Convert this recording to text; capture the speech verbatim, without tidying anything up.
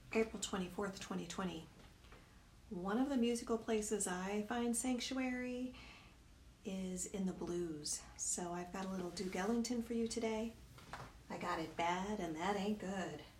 April twenty-fourth, twenty twenty. One of the musical places I find sanctuary is in the blues. So I've got a little Duke Ellington for you today. I got it bad and that ain't good.